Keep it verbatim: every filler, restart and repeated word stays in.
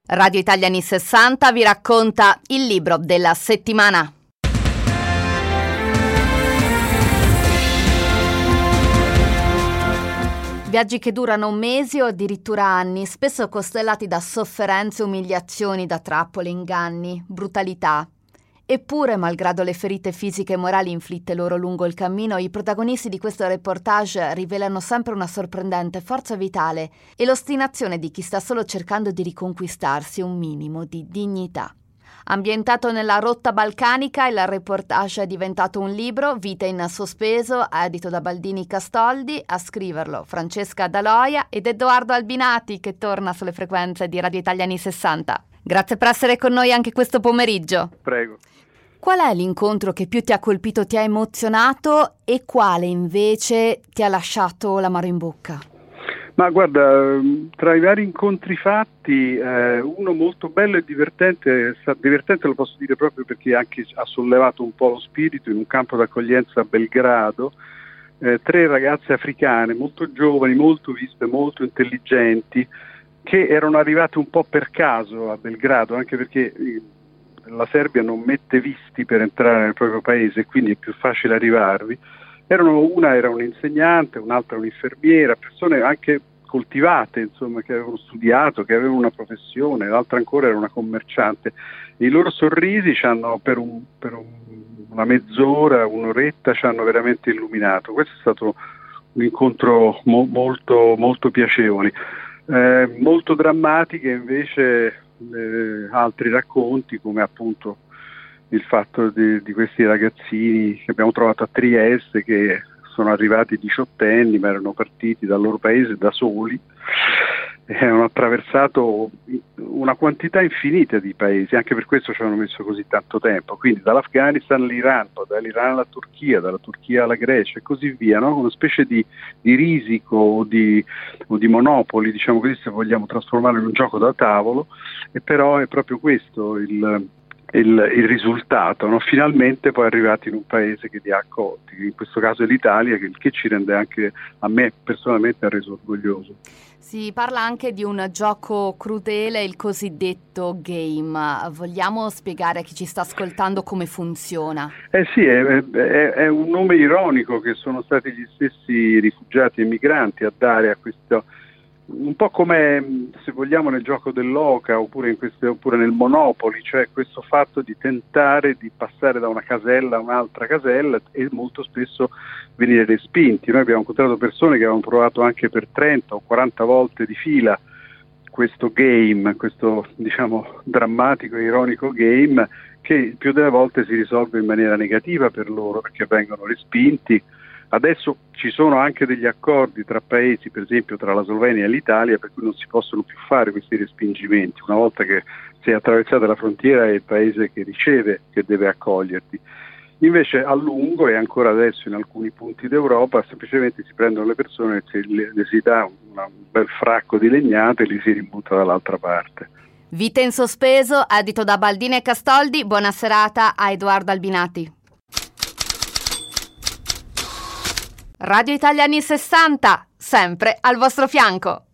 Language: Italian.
Radio Italia anni sessanta vi racconta il libro della settimana. Viaggi che durano mesi o addirittura anni, spesso costellati da sofferenze, umiliazioni, da trappole, inganni, brutalità. Eppure, malgrado le ferite fisiche e morali inflitte loro lungo il cammino, i protagonisti di questo reportage rivelano sempre una sorprendente forza vitale e l'ostinazione di chi sta solo cercando di riconquistarsi un minimo di dignità. Ambientato nella rotta balcanica, il reportage è diventato un libro, Vite in sospeso, edito da Baldini Castoldi, a scriverlo Francesca Daloia ed Edoardo Albinati, che torna sulle frequenze di Radio Italia anni sessanta. Grazie per essere con noi anche questo pomeriggio. Prego. Qual è l'incontro che più ti ha colpito, ti ha emozionato e quale invece ti ha lasciato l'amaro in bocca? Ma guarda, tra i vari incontri fatti, eh, uno molto bello e divertente, divertente lo posso dire proprio perché anche ha sollevato un po' lo spirito in un campo d'accoglienza a Belgrado, eh, tre ragazze africane molto giovani, molto viste, molto intelligenti, che erano arrivate un po' per caso a Belgrado, anche perché la Serbia non mette visti per entrare nel proprio paese, quindi è più facile arrivarvi. Erano, una era un'insegnante, un'altra un'infermiera, persone anche coltivate, insomma, che avevano studiato, che avevano una professione, l'altra ancora era una commerciante. I loro sorrisi ci hanno per, un, per un, una mezz'ora, un'oretta, ci hanno veramente illuminato. Questo è stato un incontro mo, molto, molto piacevole. Eh, molto drammatiche invece eh, altri racconti, come appunto il fatto di, di questi ragazzini che abbiamo trovato a Trieste, che sono arrivati diciottenni ma erano partiti dal loro paese da soli e hanno attraversato una quantità infinita di paesi, anche per questo ci hanno messo così tanto tempo, quindi dall'Afghanistan all'Iran, poi dall'Iran alla Turchia, dalla Turchia alla Grecia e così via, no? Una specie di, di risico o di, o di monopoli, diciamo così, se vogliamo trasformarlo in un gioco da tavolo, e però è proprio questo il Il, il risultato, no? Finalmente poi arrivati in un paese che li ha accolti, in questo caso è l'Italia, che, che ci rende anche, a me personalmente, ha reso orgoglioso. Si parla anche di un gioco crudele, il cosiddetto game. Vogliamo spiegare a chi ci sta ascoltando come funziona? Eh sì, è, è, è un nome ironico che sono stati gli stessi rifugiati e migranti a dare a questo, un po' come, se vogliamo, nel gioco dell'oca oppure, in queste, oppure nel Monopoli, cioè questo fatto di tentare di passare da una casella a un'altra casella e molto spesso venire respinti. Noi abbiamo incontrato persone che avevano provato anche per trenta o quaranta volte di fila questo game, questo, diciamo, drammatico e ironico game, che il più delle volte si risolve in maniera negativa per loro, perché vengono respinti. Adesso ci sono anche degli accordi tra paesi, per esempio tra la Slovenia e l'Italia, per cui non si possono più fare questi respingimenti. Una volta che sei attraversata la frontiera è il paese che riceve che deve accoglierti. Invece a lungo, e ancora adesso in alcuni punti d'Europa, semplicemente si prendono le persone, le, le si dà una, un bel fracco di legnate e li si ributta dall'altra parte. Vite in sospeso, edito da Baldini e Castoldi. Buona serata a Edoardo Albinati. Radio Italia anni sessanta, sempre al vostro fianco.